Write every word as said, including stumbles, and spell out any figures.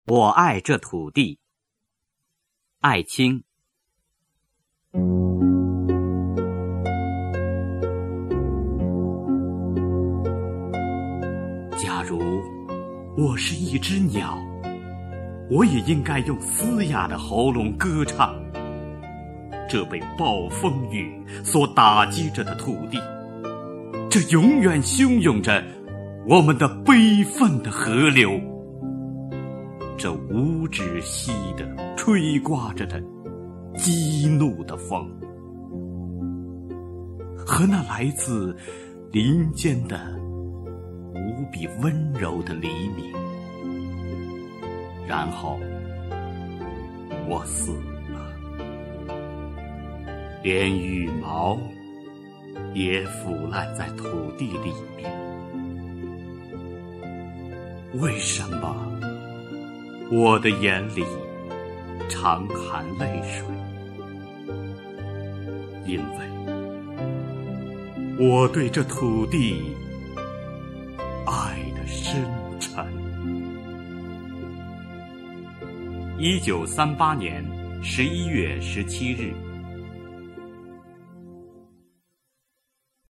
我爱这土地。艾青。假如我是一只鸟，我也应该用嘶哑的喉咙歌唱这被暴风雨所打击着的土地，这永远汹涌着我们的悲愤的河流，这无止息的吹刮着的激怒的风，和那来自林间的无比温柔的黎明。然后我死了，连羽毛也腐烂在土地里面。为什么我的眼里常含泪水？因为我对这土地爱的深沉。一九三八年十一月十七日。